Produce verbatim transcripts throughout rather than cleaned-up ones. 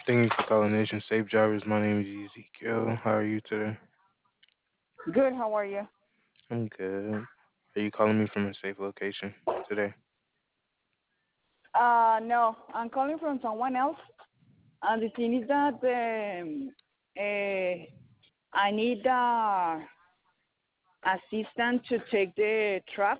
Thank you for calling Nation Safe Drivers. My name is Ezekiel. How are you today? Good. How are you? I'm good. Are you calling me from a safe location today? Uh, no, I'm calling from someone else. And the thing is that um, uh, I need uh, assistant to take the truck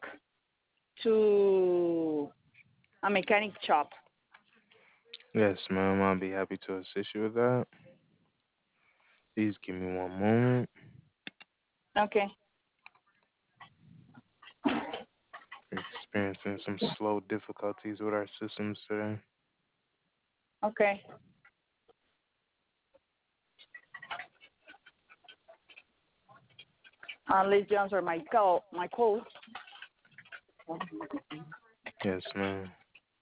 to a mechanic shop. Yes, ma'am. I'll be happy to assist you with that. Please give me one moment. Okay. We're experiencing some slow difficulties with our systems today. Okay. Uh, let's answer my call. My call. Yes, ma'am.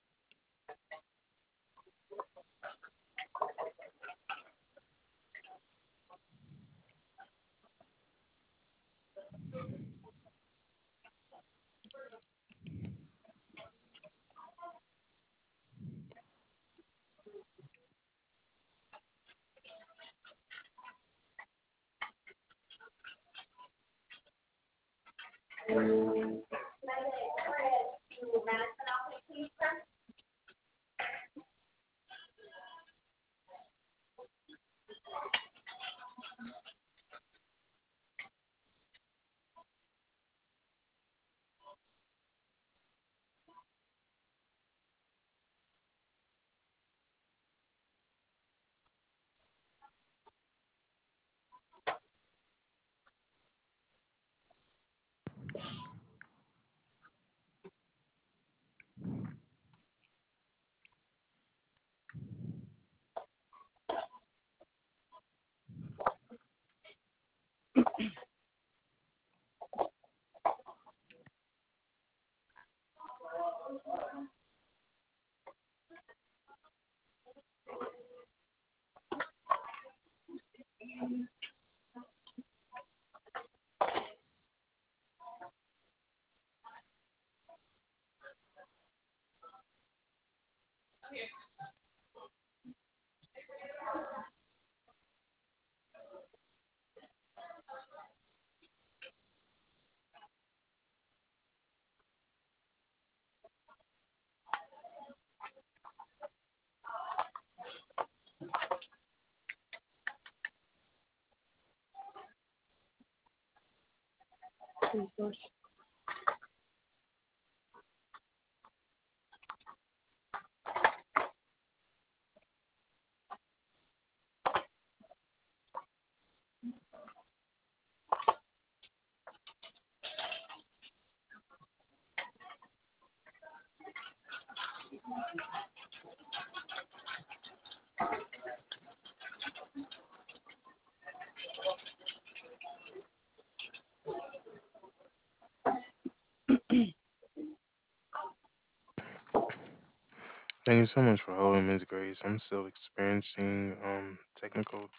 Thank you so much for holding, Miss Grace. I'm still experiencing um technical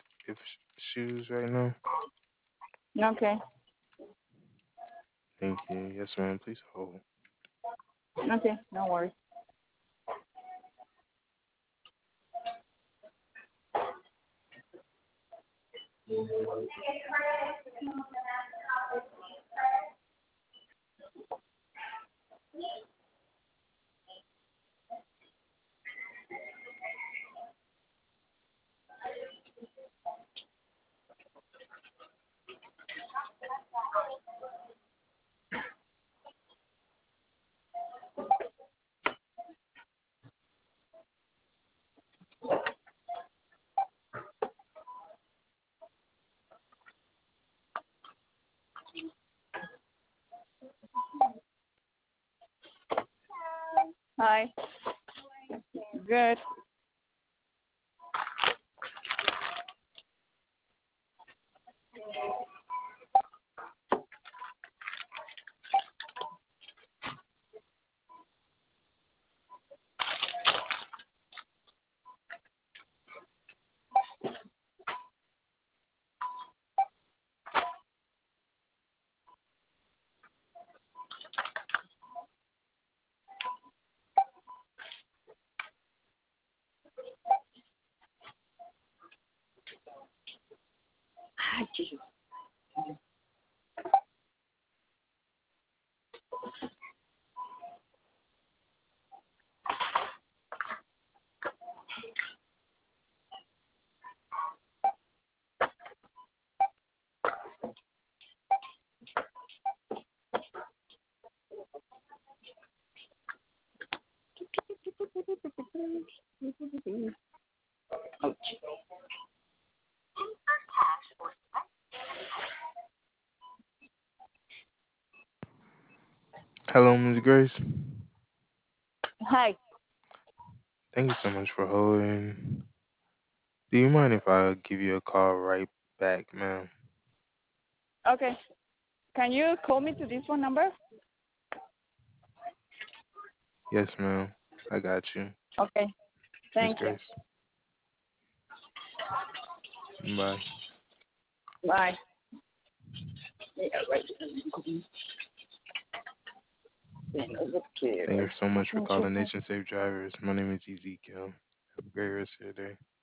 issues right now. Okay. Thank you. Yes, ma'am. Please hold. Okay. No worries. Hi. Good. Ouch. Hello, Miss Grace. Hi. Thank you so much for holding. Do you mind if I give you a call right back, ma'am? Okay. Can you call me to this phone number? Yes, ma'am. I got you, Okay. Miss Thank you. Grace. Bye. Bye. Yeah, right. Thank you so much for calling Nation Safe Drivers. My name is Ezekiel. Have a great rest of your day.